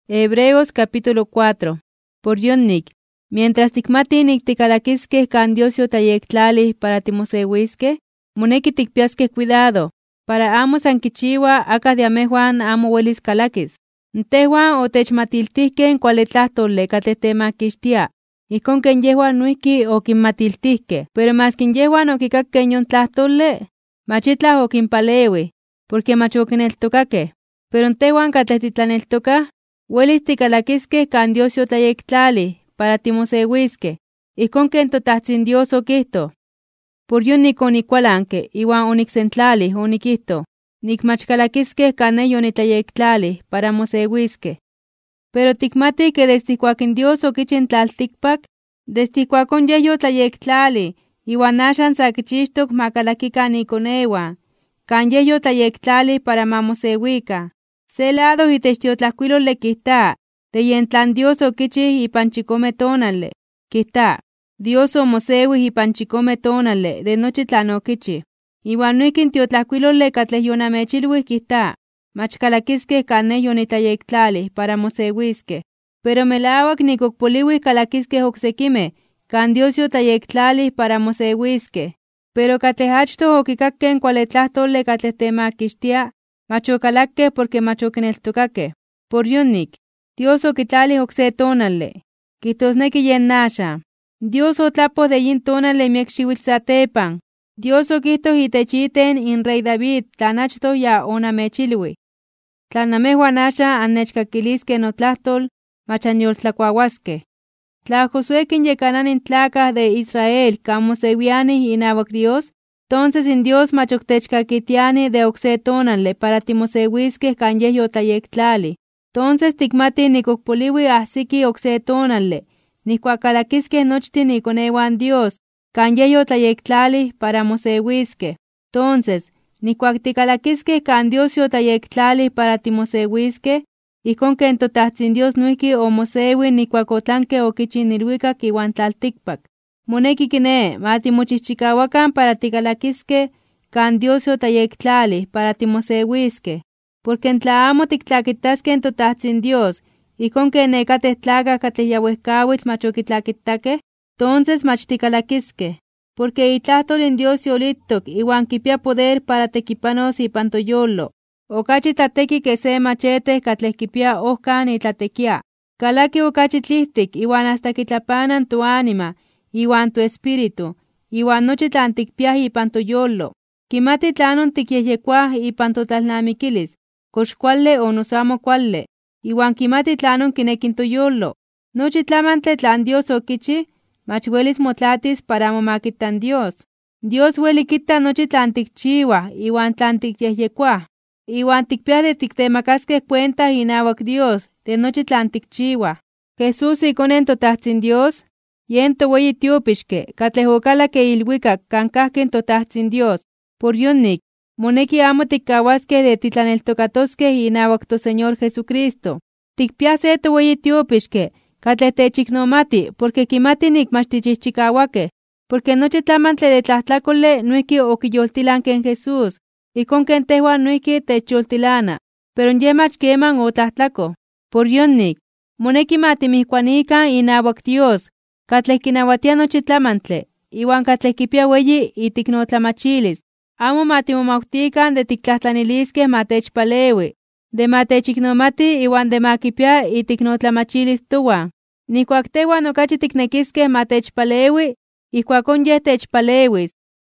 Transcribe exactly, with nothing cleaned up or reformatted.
Hebreos capítulo cuatro. Por yonnik, mientras tikmati niktikalakiskeh kan Dios yotayektlali para timosewiskeh, moneki tikpiaskeh cuidado, para amo sankichiwa aka de amejuan amo welis kalakis. Ntejuan otechmatiltihkeh kuali tlahtoli katleh temakixtia, ijkon ken yehuan noihki okinmatiltihkeh, pero mas kin yehuan okikakkeh yon tlahtoli, mach itlah okinpalewi, porque mach okineltokakeh. Pero ntejuan katleh titlaneltokah, welis tikalakiskeh kan Dios yotayektlali para timosewiskeh, ijkon ken toTahtzin Dios okihto. Por yonik onikualanke iwan oniksentlalih onikihto, nikmachkalakiskeh kan neh yonitlayektlali para mosewiskeh. Pero tikmati ke desde ijkuak in Dios okichi in tlaltikpak, desde ijkuakon yeh yotlayektlali iwan axan sa kichixtok ma kalakikan ikonewan, kan yeh yotlayektlali para ma mosewikan. Se lado itech tiotlajkuiloli kijta, de yen tlan Dios okichi ipan chikome tonali, kijta, Dios omosewih ipan chikome tonali de nochi tlan okichi. Iwan noihki in tiotlajkuiloli katleh yonamechilwih kijta, mach kalakiskeh kan neh yonitlayektlali para mosewiskeh. Pero melawak nikokpoliwih kalakiskeh oksekimeh, kan Dios yotayektlali para mosewiskeh. Pero katleh achtoh okikakkeh kuali tlahtoli katleh temakixtia, mach okalakkeh porque mach okineltokakeh. Por yonik, Dios okitlalih okse tonali, kihtosneki yen axan. Dios otlapoh de yin tonali miek xiuitl satepan. Dios okihtoh itech iten in rey David tlan achtoh ya onamechilwih. Tlan namejuan axan annechkakiliskeh notlahtol, mach anyoltlakuauaskeh. Tla Josué kinyekanan in tlakah de Israel kan mosewianih inawak Dios, tonces in Dios mach oktechkakitiani de okse tonali para timosewiskeh kan yeh yotlayektlali. Tonces tikmati nikokpoliwi ahsiki okse tonali, nihkuak kalakiskeh nochtin ikonewan Dios, kan yeh yotlayektlali para mosewiskeh. Tonces, nihkuak tikalakiskeh kan Dios yotayektlali para timosewiskeh, ijkon ken toTahtzin Dios noihki omosewi nihkuak otlankeh okichi in ilwikak iwan tlaltikpak. Moneki kiné ma timochihchikawakan para tikalakiskeh kan Dios yotayektlali para timosewiskeh. Porque tla amo tiktlakitaskeh in toTahtzin Dios, ijkon ken nekateh tlakah katleh ya wehkawitl mach okitlakitakeh, tonces mach tikalakiskeh. Porque itlahtol in Dios yolitok iwan kipia poder para tekipanos ipan toyolo. Okachi tlateki ke se machete katleh kipia ohkan itlatekia. Kalaki okachi tlihtik iwan hasta kitlapanan toánima, iwan tu espíritu, iwan nochi tlan tikpiah ipan toyolo. Kimati tlanon tikyehyekuah ipan totlalnamikilis, kox kuali o noso amo kuali, iwan kimati tlanon kineki toyolo. Nochi tlamantli tlan Dios okichi, mach welis motlatis para amo makitan Dios. Dios weli kita nochi tlan tikchiwah iwan tlan tikyehyekuah, iwan tikpiah de tiktemakaskeh cuenta inawak Dios de nochi tlan tikchiwah. Jesús ikonen toTahtzin Dios, yen toweyi tiopixke katleh okalakeh ilwikak kan kahki toTahtzin Dios. Por yonik, moneki amo tikkawaskeh de titlaneltokatoskeh inawak toSeñor Jesucristo. Tikpiah se toweyi tiopixke katleh techiknomati porque kimati nik mach tichihchikawakeh, porque nochi tlamantli de tlahtlakoli noihki okiyoltilanke in Jesús, ijkon ken tehuan noihki techyoltilana, pero yeh mach keman otlahtlakoh. Por yonik, moneki ma timihkuanikan inawak Dios, katleh kinawatia nochi tlamantli, iwan katleh kipia weyi itiknotlamachilis. Amo ma timomautikan de tiktlahtlaniliskeh ma techpalewi, de ma techiknomati iwan de ma kipia itiknotlamachilis towan. Nihkuak tehuan okachi tiknekiskeh ma techpalewi, ijkuakon yeh techpalewis,